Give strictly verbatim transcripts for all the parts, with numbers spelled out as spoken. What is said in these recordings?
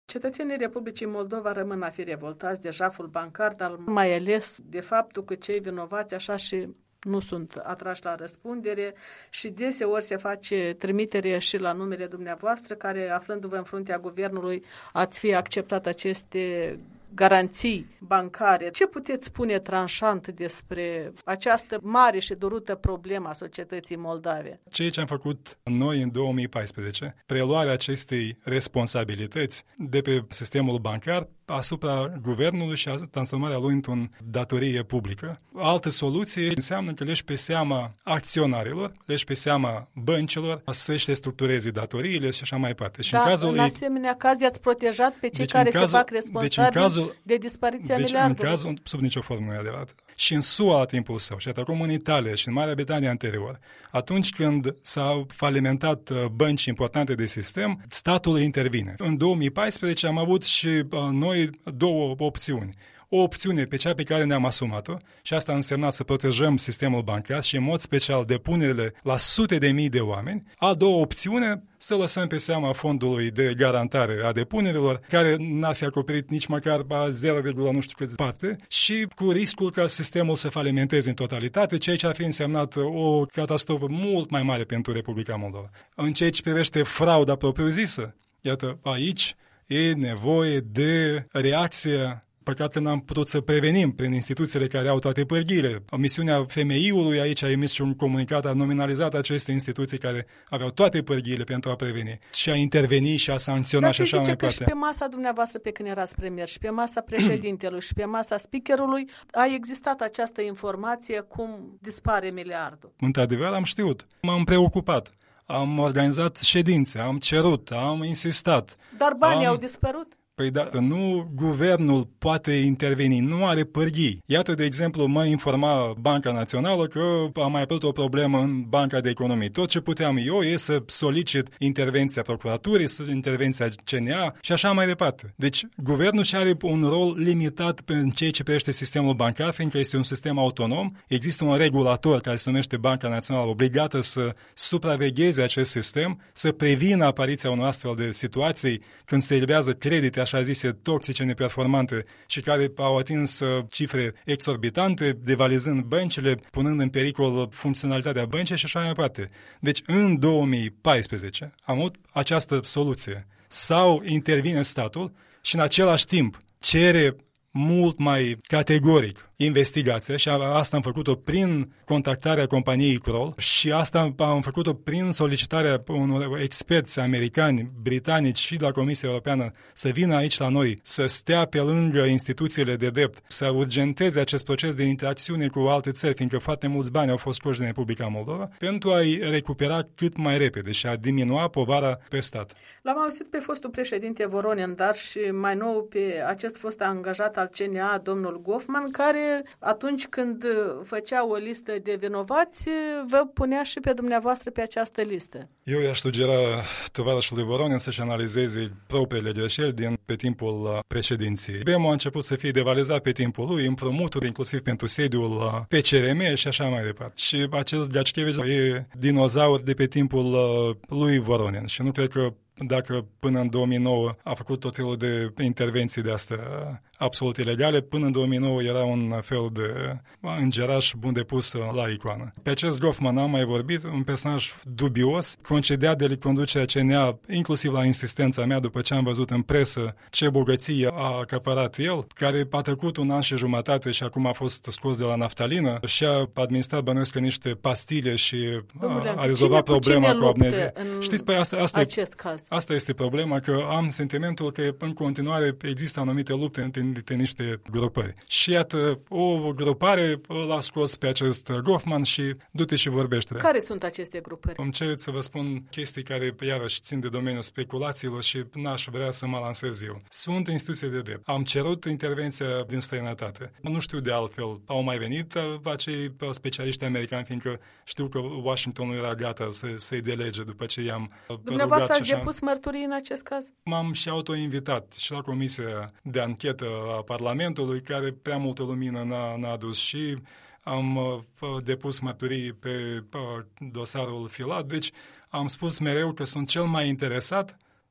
Cetățenii Republicii Moldova rămân a fi revoltați de jaful bancar, dar mai ales de faptul că cei vinovați așa și nu sunt atrași la răspundere și deseori se face trimitere și la numele dumneavoastră, care, aflându-vă în fruntea guvernului, ați fi acceptat aceste garanții bancare. Ce puteți spune tranșant despre această mare și dorută problemă a societății moldave? Ceea ce am făcut noi în două mii paisprezece, preluarea acestei responsabilități de pe sistemul bancar asupra guvernului și transformarea lui într-o datorie publică. Altă soluție înseamnă că leși pe seama acționarilor, leși pe seama băncilor să-și restructureze datoriile și așa mai departe. Și da, în, cazul în asemenea caz i-ați protejat pe cei deci care cazul, se fac responsabili deci cazul, de dispariția deci miliardului. În cazul, sub nicio formă nu e adevărat. Și în S U A la timpul său, și acum în Italia și în Marea Britanie anterior, atunci când s-au falimentat bănci importante de sistem, statul intervine. În două mii paisprezece am avut și noi două opțiuni. O opțiune pe cea pe care ne-am asumat-o și asta a însemnat să protejăm sistemul bancar și în mod special depunerile la sute de mii de oameni. A doua opțiune, să lăsăm pe seama fondului de garantare a depunerilor, care n-ar fi acoperit nici măcar zero, nu știu cât parte, și cu riscul ca sistemul să falimenteze în totalitate, ceea ce ar fi însemnat o catastrofă mult mai mare pentru Republica Moldova. În ceea ce privește frauda propriu-zisă, iată, aici e nevoie de reacție. Păcat că n-am putut să prevenim prin instituțiile care au toate pârghiile. Misiunea F M I-ului aici a emis și un comunicat, a nominalizat aceste instituții care aveau toate pârghiile pentru a preveni și a interveni și a sancționa și așa mai departe. Și pe masa dumneavoastră pe când erați premier și pe masa președintelui și pe masa speakerului a existat această informație cum dispare miliardul. Într-adevăr am știut. M-am preocupat. Am organizat ședințe, am cerut, am insistat. Dar banii am... au dispărut? Păi da, nu guvernul poate interveni, nu are pârghii. Iată, de exemplu, mă informa Banca Națională că a mai apărut o problemă în Banca de Economie. Tot ce puteam eu e să solicit intervenția procuraturii, intervenția C N A și așa mai departe. Deci, guvernul și are un rol limitat în ceea ce privește sistemul bancar, fiindcă este un sistem autonom. Există un regulator care se numește Banca Națională, obligată să supravegheze acest sistem, să prevină apariția unor astfel de situații când se elibează credite așa zise toxice, neperformante și care au atins cifre exorbitante, devalizând băncile, punând în pericol funcționalitatea băncii și așa mai departe. Deci, în două mii paisprezece am avut această soluție. Sau intervine statul și în același timp cere mult mai categoric investigația și asta am făcut-o prin contactarea companiei Kroll și asta am făcut-o prin solicitarea unor experți americani, britanici și de la Comisia Europeană să vină aici la noi, să stea pe lângă instituțiile de drept, să urgenteze acest proces de interacțiune cu alte țări, fiindcă foarte mulți bani au fost scoși din Republica Moldova, pentru a-i recupera cât mai repede și a diminua povara pe stat. L-am auzit pe fostul președinte Voronin, dar și mai nou pe acest fost angajat al C N A, domnul Goffman, care atunci când făcea o listă de vinovați, vă punea și pe dumneavoastră pe această listă. Eu i-aș sugera tovarășului Voronin să-și analizeze propriile greșeli din pe timpul președinției. B E M a început să fie devalizat pe timpul lui, împrumuturi inclusiv pentru sediul P C R M și așa mai departe. Și acest Gașchevici e dinozaur de pe timpul lui Voronin și nu cred că dacă până în două mii nouă a făcut tot felul de intervenții de astea absolut ilegale, până în două mii nouă era un fel de îngeraș bun de pus la icoană. Pe acest Goffman am mai vorbit, un personaj dubios, concediat de conducerea C N A, inclusiv la insistența mea, după ce am văzut în presă ce bogăție a acaparat el, care a trecut un an și jumătate și acum a fost scos de la naftalină și a administrat bănuiesc niște pastile și Domnule, a rezolvat problema cu amnezie. Știți, păi asta, asta acest caz. Asta este problema, că am sentimentul că în continuare există anumite lupte între, între niște grupări. Și iată, o grupare l-a scos pe acest Goffman și du-te și vorbește. Care sunt aceste grupări? Îmi cereți să vă spun chestii care iarăși țin de domeniul speculațiilor și n-aș vrea să mă lansez eu. Sunt instituții de drept. Am cerut intervenția din străinătate. Nu știu de altfel. Au mai venit acei specialiști americani, fiindcă știu că Washingtonul era gata să, să-i delege după ce i-am Dumneavoastră ați depus mărturii în acest caz? M-am și autoinvitat și la Comisia de Anchetă a Parlamentului, care prea multă lumină n-a, n-a adus și am uh, depus mărturii pe uh, dosarul filat. Deci am spus mereu că sunt cel mai interesat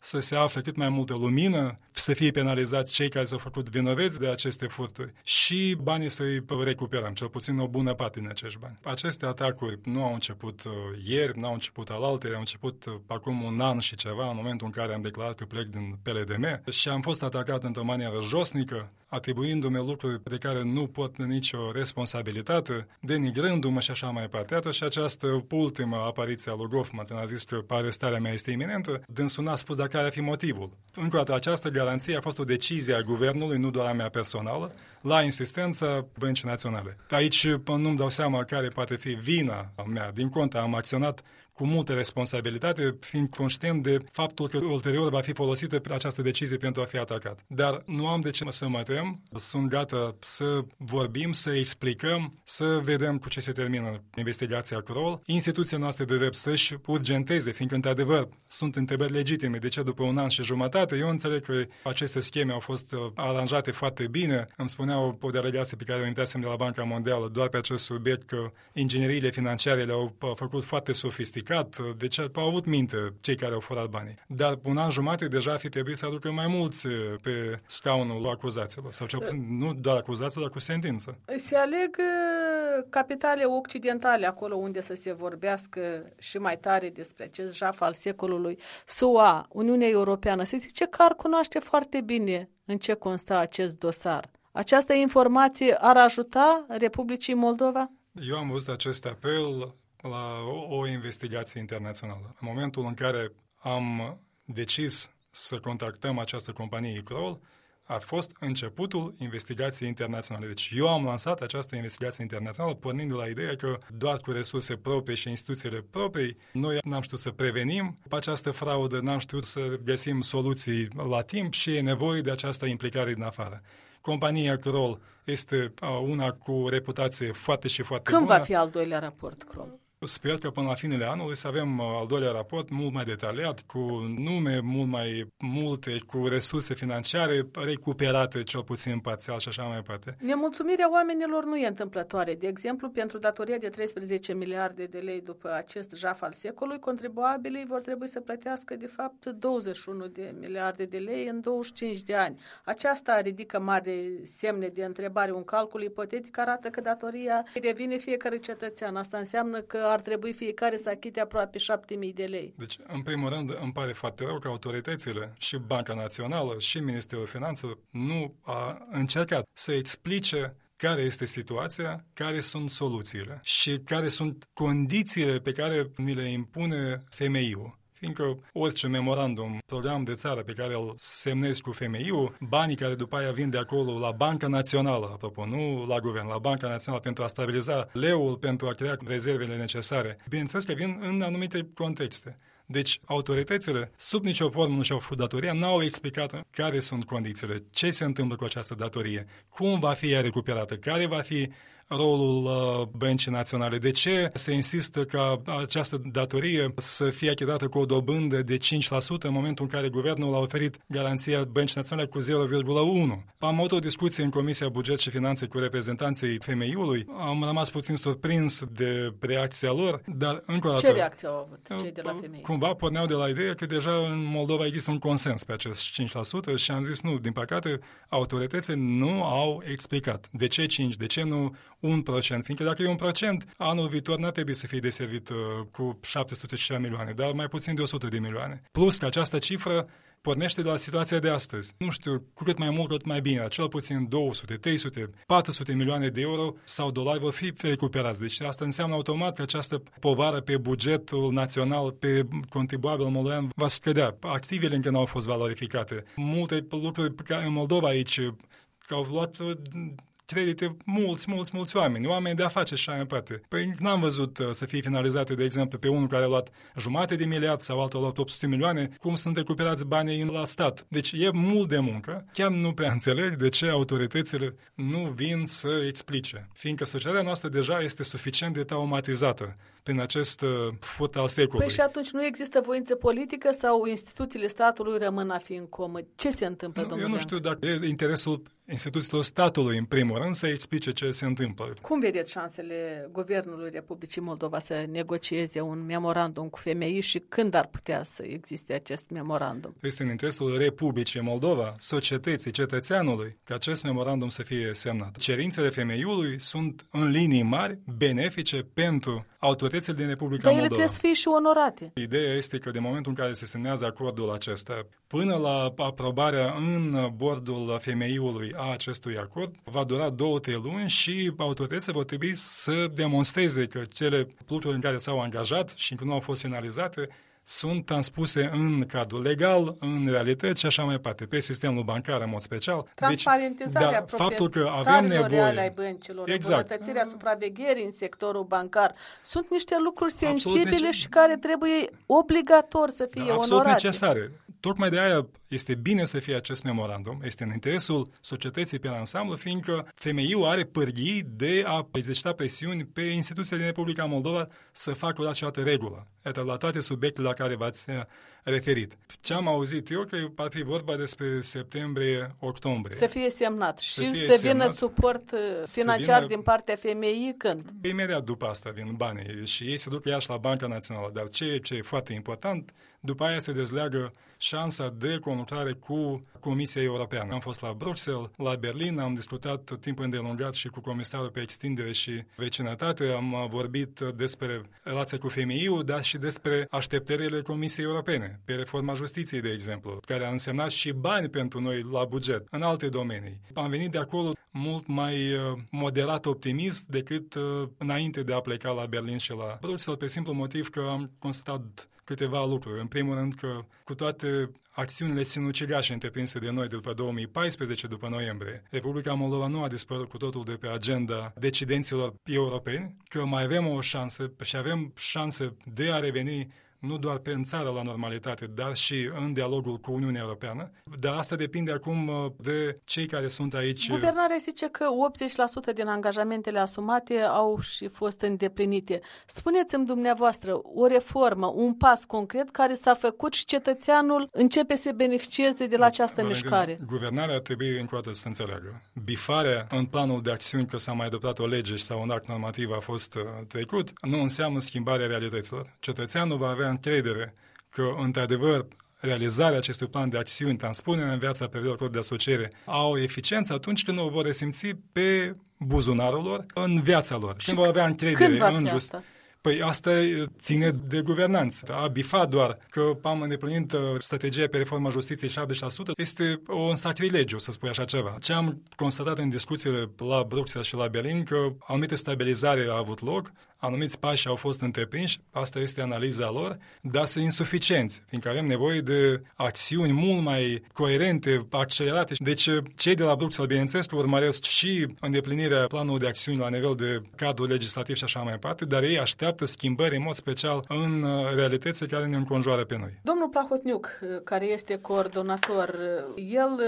să se afle cât mai multă lumină, să fie penalizați cei care s-au făcut vinoveți de aceste furturi și banii să-i recuperăm, cel puțin o bună parte din acești bani. Aceste atacuri nu au început uh, ieri, nu au început alaltăieri, au început uh, acum un an și ceva, în momentul în care am declarat că plec din P L D M și am fost atacat într-o manieră josnică, atribuindu-mi lucruri de care nu pot nicio responsabilitate, denigrându-mă și așa mai departe. Iată și această ultimă apariție a lui Goffman, când a zis că arestarea mea este iminentă, dânsul n-a spus dacă care ar fi motivul. Încă o dată, această garanție a fost o decizie a guvernului, nu doar a mea personală, la insistența Băncii Naționale. Aici nu-mi dau seama care poate fi vina mea. Din contră, am acționat cu multă responsabilitate, fiind conștient de faptul că ulterior va fi folosită această decizie pentru a fi atacat. Dar nu am de ce să mă tem, sunt gata să vorbim, să explicăm, să vedem cu ce se termină investigația Kroll. Instituția noastră de drept să-și urgenteze, fiindcă, într-adevăr, sunt întrebări legitime. De ce după un an și jumătate? Eu înțeleg că aceste scheme au fost aranjate foarte bine. Îmi spuneau o delegație pe care o intrasem de la Banca Mondială doar pe acest subiect că ingineriile financiare le-au făcut foarte sofisticate. Deci au avut minte cei care au furat banii. Dar un an jumate deja ar fi trebuit să aducă mai mulți pe scaunul acuzaților. Sau cel puțin, nu doar acuzaților, dar cu sentință. Se aleg capitale occidentale, acolo unde să se vorbească și mai tare despre acest jaf al secolului. S U A, Uniunea Europeană, se zice că ar cunoaște foarte bine în ce consta acest dosar. Această informație ar ajuta Republicii Moldova? Eu am văzut acest apel la o, o investigație internațională. În momentul în care am decis să contactăm această companie Kroll, a fost începutul investigației internaționale. Deci eu am lansat această investigație internațională pornind de la ideea că doar cu resurse proprii și instituțiile proprii noi n-am știut să prevenim această fraudă, n-am știut să găsim soluții la timp și e nevoie de această implicare din afară. Compania Kroll este una cu reputație foarte și foarte Când bună. Când va fi al doilea raport Kroll? Sper că până la finele anului să avem al doilea raport mult mai detaliat, cu nume mult mai multe, cu resurse financiare recuperate, cel puțin parțial și așa mai departe. Nemulțumirea oamenilor nu e întâmplătoare. De exemplu, pentru datoria de treisprezece miliarde de lei după acest jaf al secolului, contribuabilii vor trebui să plătească, de fapt, douăzeci și unu de miliarde de lei în douăzeci și cinci de ani. Aceasta ridică mari semne de întrebare. Un calcul ipotetic arată că datoria revine fiecare cetățean. Asta înseamnă că ar trebui fiecare să achite aproape șapte mii de lei. Deci, în primul rând, îmi pare foarte rău că autoritățile, și Banca Națională, și Ministerul Finanțelor, nu a încercat să explice care este situația, care sunt soluțiile și care sunt condițiile pe care ni le impune F M I-ul. Fiindcă orice memorandum, program de țară pe care îl semnezi cu F M I-ul, banii care după aia vin de acolo la Banca Națională, apropo, nu la guvern, la Banca Națională pentru a stabiliza leul, pentru a crea rezervele necesare, bineînțeles că vin în anumite contexte. Deci, autoritățile, sub nicio formă nu și-au făcut datoria, n-au explicat care sunt condițiile, ce se întâmplă cu această datorie, cum va fi ea recuperată, care va fi rolul uh, Băncii Naționale. De ce se insistă ca această datorie să fie achitată cu o dobândă de cinci la sută în momentul în care guvernul a oferit garanția Băncii Naționale cu zero virgulă unu? Am avut o discuție în Comisia Buget și Finanțe cu reprezentanții F M I-ului. Am rămas puțin surprins de reacția lor, dar încă o dată... Ce reacție au avut cei de la F M I? Cumva porneau de la ideea că deja în Moldova există un consens pe acest cinci la sută și am zis nu, din păcate, autoritățile nu au explicat. De ce cinci? De ce nu un procent? Fiindcă dacă e un procent, anul viitor n-ar trebui să fie deservit uh, cu șapte sute și ceva milioane, dar mai puțin de o sută de milioane. Plus că această cifră pornește de la situația de astăzi. Nu știu, cu cât mai mult, cât mai bine. Cel puțin două sute, trei sute, patru sute milioane de euro sau dolari vor fi recuperați. Deci asta înseamnă automat că această povară pe bugetul național, pe contribuabil moldovean va scădea. Activele încă nu au fost valorificate. Multe lucruri în Moldova aici că au luat credite mulți, mulți, mulți oameni, oameni de afaceri și așa mai departe. Păi n-am văzut uh, să fie finalizate, de exemplu, pe unul care a luat jumate de miliard sau altul a luat opt sute milioane, cum sunt recuperați banii la stat. Deci e mult de muncă. Chiar nu prea înțeleg de ce autoritățile nu vin să explice. Fiindcă societatea noastră deja este suficient de traumatizată prin acest uh, furt al secolului. Păi și atunci nu există voință politică sau instituțiile statului rămân a fi în comă? Ce se întâmplă, Nu, domnule? eu nu știu dacă e interesul instituțiilor statului, în primul rând, să explice ce se întâmplă. Cum vedeți șansele Guvernului Republicii Moldova să negocieze un memorandum cu F M I și când ar putea să existe acest memorandum? Este în interesul Republicii Moldova, societății, cetățeanului, ca acest memorandum să fie semnat. Cerințele F M I-ului sunt în linii mari benefice pentru autoritățile din Republica Dar Moldova. ele trebuie să fie și onorate. Ideea este că de momentul în care se semnează acordul acesta, până la aprobarea în bordul F M I-ului a acestui acord, va dura două, trei luni și autoritățile vor trebui să demonstreze că cele lucruri în care s-au angajat și încă nu au fost finalizate sunt transpuse în cadrul legal, în realități și așa mai departe, pe sistemul bancar în mod special. Transparentizarea deci, da, faptul că avem nevoie ai băncilor, exact. Îmbunătățirea supravegherii în sectorul bancar, sunt niște lucruri sensibile și care trebuie obligator să fie da, onorate. Absolut necesare. Tocmai de aia este bine să fie acest memorandum, este în interesul societății pe ansamblu, fiindcă F M I-ul are pârghii de a exercita presiuni pe instituțiile din Republica Moldova să facă o această regulă, la toate subiectele la care v-ați referit. Ce am auzit eu, că ar fi vorba despre septembrie-octombrie. Să fie semnat și să, să vină suport financiar vină, din partea F M I când? Imediat după asta vin banii și ei se duc iarăși la Banca Națională, dar ce, ce e foarte important, după aia se dezleagă șansa de conlucrare cu Comisia Europeană. Am fost la Bruxelles, la Berlin, am discutat timp îndelungat și cu Comisarul pe Extindere și Vecinătate, am vorbit despre relația cu F M I-ul, dar și despre așteptările Comisiei Europene, pe reforma justiției, de exemplu, care a însemnat și bani pentru noi la buget, în alte domenii. Am venit de acolo mult mai moderat optimist decât înainte de a pleca la Berlin și la Bruxelles, pe simplu motiv că am constatat câteva lucruri. În primul rând că cu toate acțiunile sinucigașe întreprinse de noi după două mii paisprezece, după noiembrie, Republica Moldova nu a dispărut cu totul de pe agenda decidenților europeni, că mai avem o șansă și avem șanse de a reveni nu doar pe în țară la normalitate, dar și în dialogul cu Uniunea Europeană. Dar asta depinde acum de cei care sunt aici. Guvernarea zice că optzeci la sută din angajamentele asumate au și fost îndeplinite. Spuneți-mi dumneavoastră o reformă, un pas concret care s-a făcut și cetățeanul începe să beneficieze de la această deci, mișcare. Guvernarea trebuie încă o dată să înțeleagă. Bifarea în planul de acțiuni că s-a mai adoptat o lege sau un act normativ a fost trecut, nu înseamnă schimbarea realităților. Cetățeanul va avea încredere că, într-adevăr, realizarea acestui plan de acțiuni, transpunerea în viața perioadelor de asociere, au eficiență atunci când o vor resimți pe buzunarul lor, în viața lor. Și când vor avea încredere când va fi în just. asta? Păi asta ține de guvernanță. A bifat doar că am îndeplinit strategia pe reforma justiției șaptezeci la sută este un sacrilegiu, să spui așa ceva. Ce am constatat în discuțiile la Bruxelles și la Berlin, că anumite stabilizare a avut loc, anumiți pași au fost întreprinși, asta este analiza lor, dar sunt insuficienți, fiindcă avem nevoie de acțiuni mult mai coerente, accelerate. Deci cei de la Bruxelles, bineînțeles, urmăresc și îndeplinirea planului de acțiuni la nivel de cadru legislativ și așa mai departe, dar ei așteaptă schimbări în mod special în realitățile care ne înconjoară pe noi. Domnul Plahotniuc, care este coordonator, el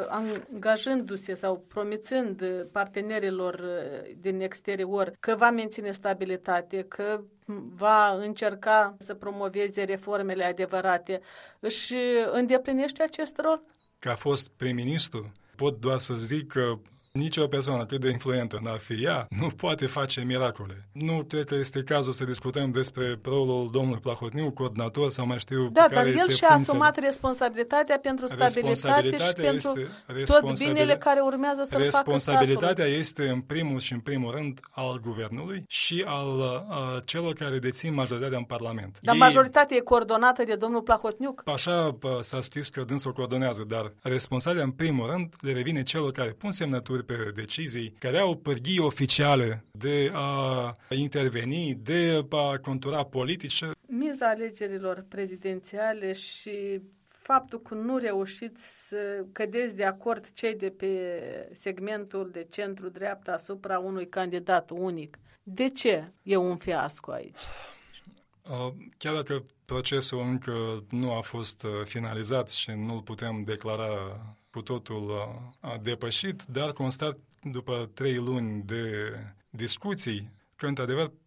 angajându-se sau promițând partenerilor din exterior că va menține stabilitate, că va încerca să promoveze reformele adevărate, își îndeplinește acest rol? Ca fost prim-ministru, pot doar să zic că nici o persoană cât de influentă n-ar fi ea, nu poate face miracole. Nu cred că este cazul să discutăm despre rolul domnului Plahotniuc, coordonator sau mai știu da, care este dar el și-a asumat responsabilitatea pentru stabilitate și pentru tot binele care urmează să-l facă statul. Responsabilitatea este în primul și în primul rând al guvernului și al a, celor care dețin majoritatea în Parlament. Dar Ei, majoritatea e coordonată de domnul Plahotniuc? Așa s-a scris că dânsul coordonează, dar responsabilitatea în primul rând le revine celor care pun semnături pe decizii, care au pârghii oficiale de a interveni, de a contura politice. Miza alegerilor prezidențiale și faptul că nu reușiți să cădeți de acord cei de pe segmentul de centru-dreapta asupra unui candidat unic. De ce e un fiasco aici? Chiar dacă procesul încă nu a fost finalizat și nu-l putem declara cu totul a depășit, dar constat după trei luni de discuții că, într-adevăr,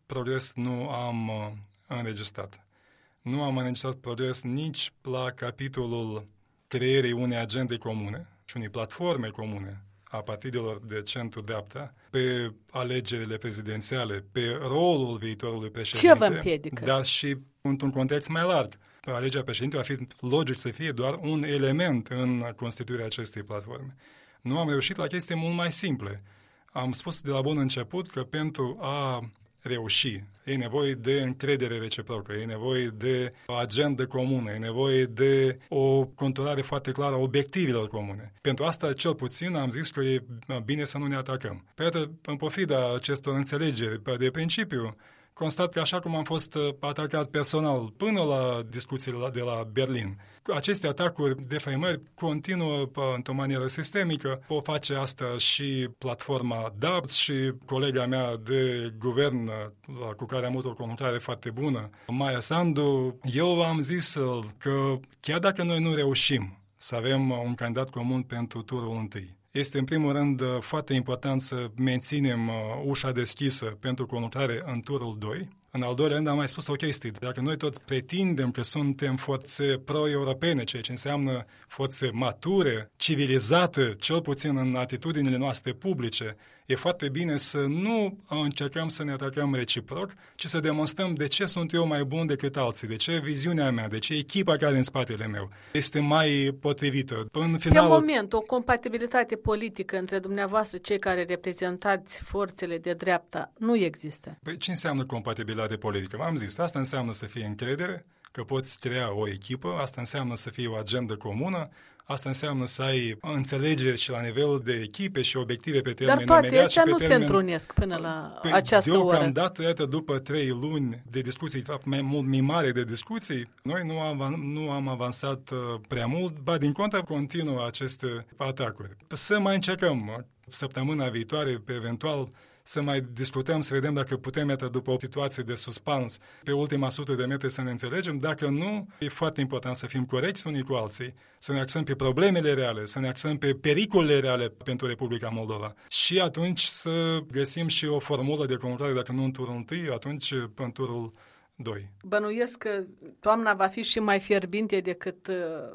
progres nu am înregistrat. Nu am înregistrat progres nici la capitolul creierii unei agende comune și unei platforme comune a partidelor de centru-dreapta pe alegerile prezidențiale, pe rolul viitorului președinte. Ce vă împiedică? Dar și într-un context mai larg. Alegerea președintelui ar fi logic să fie doar un element în constituirea acestei platforme. Nu am reușit la chestii mult mai simple. Am spus de la bun început că pentru a reuși, e nevoie de încredere reciprocă, e nevoie de o agendă comună, e nevoie de o conturare foarte clară a obiectivelor comune. Pentru asta, cel puțin, am zis că e bine să nu ne atacăm. Pe atât, în pofida acestor înțelegeri de principiu, constat că așa cum am fost atacat personal până la discuțiile de la Berlin, aceste atacuri, defăimări continuă într-o manieră sistemică. O face asta și platforma D A B S și colega mea de guvern cu care am avut o conlucrare foarte bună, Maia Sandu. Eu am zis că chiar dacă noi nu reușim să avem un candidat comun pentru turul întâi, este în primul rând foarte important să menținem ușa deschisă pentru conlucrare în turul doi. În al doilea rând am mai spus o chestie. Dacă noi tot pretindem că suntem forțe pro-europene, ceea ce înseamnă forțe mature, civilizate, cel puțin în atitudinile noastre publice, e foarte bine să nu încercăm să ne atacăm reciproc, ci să demonstrăm de ce sunt eu mai bun decât alții, de ce viziunea mea, de ce echipa care e în spatele meu este mai potrivită. În final... Pe moment, o compatibilitate politică între dumneavoastră, cei care reprezentați forțele de dreapta, nu există. Păi ce înseamnă compatibilitate politică? V-am zis, asta înseamnă să fie încredere, că poți crea o echipă, asta înseamnă să fie o agendă comună, asta înseamnă să ai înțelegere și la nivelul de echipe și obiective pe termen imediat. Dar toate astea nu termen... se întrunesc până la pe această oră. Deocamdată, iată, după trei luni de discuții, de fapt mai mult mimare de discuții, noi nu am, nu am avansat prea mult, ba din contră continuă aceste atacuri. Să mai încercăm săptămâna viitoare, pe eventual, să mai discutăm, să vedem dacă putem, iată, după o situație de suspans, pe ultima sută de metri să ne înțelegem. Dacă nu, e foarte important să fim corecți unii cu alții, să ne axăm pe problemele reale, să ne axăm pe pericolele reale pentru Republica Moldova. Și atunci să găsim și o formulă de conlucrare, dacă nu în turul întâi, atunci în turul doi. Bănuiesc că toamna va fi și mai fierbinte decât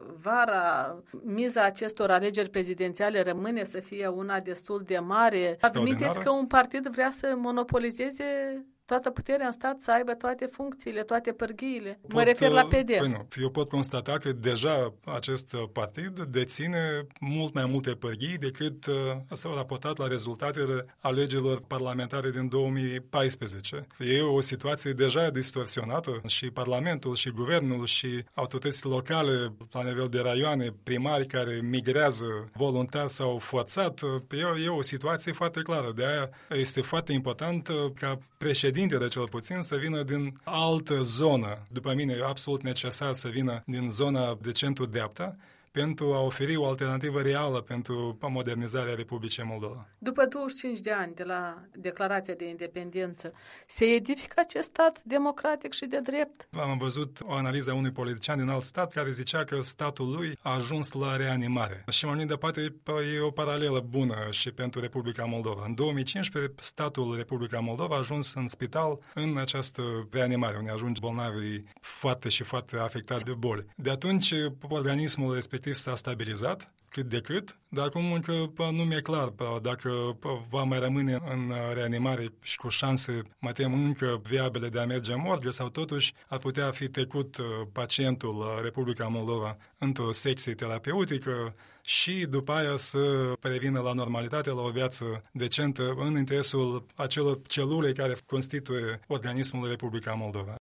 vara. Miza acestor alegeri prezidențiale rămâne să fie una destul de mare. Admiteți că un partid vrea să monopolizeze toată puterea în stat, să aibă toate funcțiile, toate pârghiile. Pot, mă refer la P D. Păi nu, eu pot constata că deja acest partid deține mult mai multe pârghii decât uh, s-au raportat la rezultatele alegerilor parlamentare din două mii paisprezece. E o situație deja distorsionată și Parlamentul, și Guvernul, și autoritățile locale la nivel de raioane, primari care migrează voluntar sau forțat. E, e o situație foarte clară. De aia este foarte important ca președintele de cel puțin să vină din altă zonă. După mine e absolut necesar să vină din zona de centru-dreapta pentru a oferi o alternativă reală pentru modernizarea Republicii Moldova. După douăzeci și cinci de ani de la declarația de independență, se edifică acest stat democratic și de drept? Am văzut o analiză a unui politician din alt stat care zicea că statul lui a ajuns la reanimare. Și m-am gândit, poate e o paralelă bună și pentru Republica Moldova. În două mii cincisprezece, statul Republica Moldova a ajuns în spital în această reanimare, unde ajung bolnavii foarte și foarte afectați de boli. De atunci, organismul respectiv s-a stabilizat, cât de cât, dar acum încă nu mi-e clar dacă va mai rămâne în reanimare și cu șanse, mai tem încă viabile de a merge în morgă, sau totuși ar putea fi trecut pacientul la Republica Moldova într-o secție terapeutică și după aia să revină la normalitate, la o viață decentă în interesul acelor celule care constituie organismul Republica Moldova.